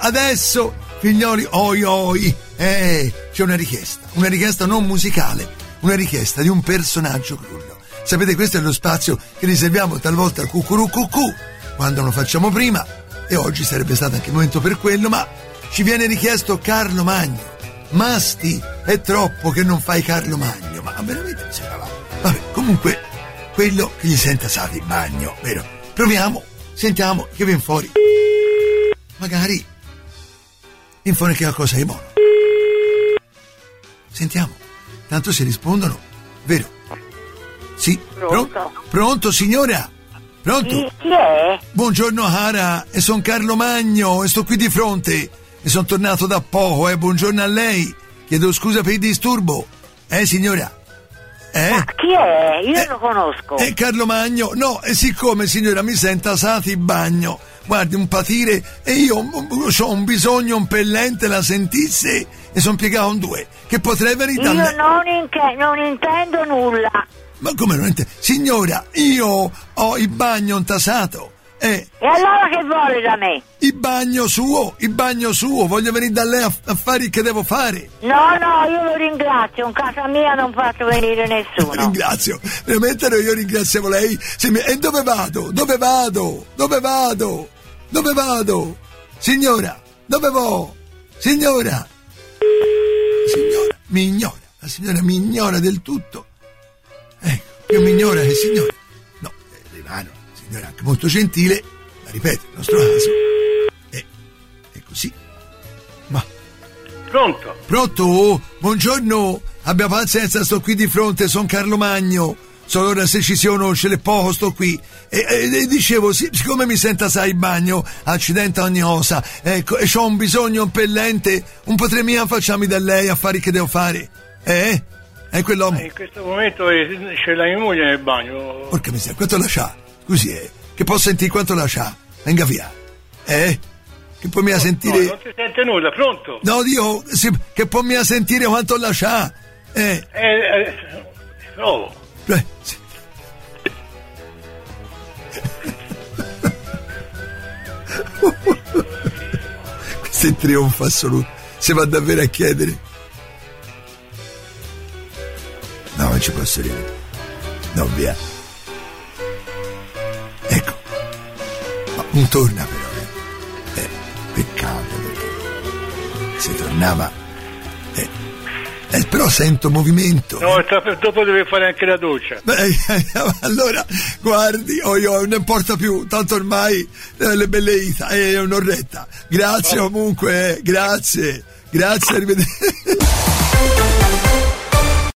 adesso, figlioli, c'è una richiesta non musicale, una richiesta di un personaggio crullo. Sapete, questo è lo spazio che riserviamo talvolta al cucurucucù, quando lo facciamo prima, e oggi sarebbe stato anche il momento per quello, ma ci viene richiesto Carlo Magno. Masti, è troppo che non fai Carlo Magno, ma veramente se ne va. Vabbè, comunque, quello che gli senta Sati Bagno, vero? Proviamo, sentiamo che viene fuori. Magari viene fuori che qualcosa di buono. Sentiamo, tanto se rispondono, vero? Sì, pronto signora? Pronto? Chi è? Buongiorno Ara, e son Carlo Magno e sto qui di fronte e sono tornato da poco, buongiorno a lei, chiedo scusa per il disturbo, signora? Ma chi è? Io lo conosco. Carlo Magno, no, e siccome signora mi senta Sati Bagno, guardi un patire e io ho un bisogno impellente, la sentisse e sono piegato in due, che potrei venire Io non intendo nulla. Ma come non intendo? Signora, io ho il bagno intasato. E allora che vuole da me? Il bagno suo, voglio venire da lei a fare il che devo fare. No, io lo ringrazio, in casa mia non faccio venire nessuno. Ringrazio, veramente io ringraziamo lei. E dove vado? Signora, dove vo? Signora, mi ignora, la signora mi ignora del tutto. Io mi ignora che signora. No, rimane. Signora anche molto gentile, ma ripeto, il nostro caso è così. Ma pronto? Buongiorno, abbia pazienza, sto qui di fronte, sono Carlo Magno. Solo ora se ci si conosce le poco sto qui e dicevo, siccome mi senta sai bagno, accidente ogni cosa, ecco, e c'ho un bisogno impellente, un po' tremia, facciami da lei a fare che devo fare, è quell'uomo. In questo momento c'è la mia moglie nel bagno. Porca miseria, quanto la c'ha? Scusi, che posso sentire quanto la c'ha? Venga via. Che può mi sentire. No, non si sente nulla, pronto? No, Dio, che può mi sentire quanto la c'ha? Provo. Sì. Questo è il trionfo assoluto. Si va davvero a chiedere. No, non ci posso ridere. No, via. Ecco. Ma non torna però, peccato, perché se tornava. Però sento movimento. No, dopo deve fare anche la doccia. Allora, guardi, io non importa più, tanto ormai le belleita è un'oretta. Grazie comunque, grazie, arrivederci.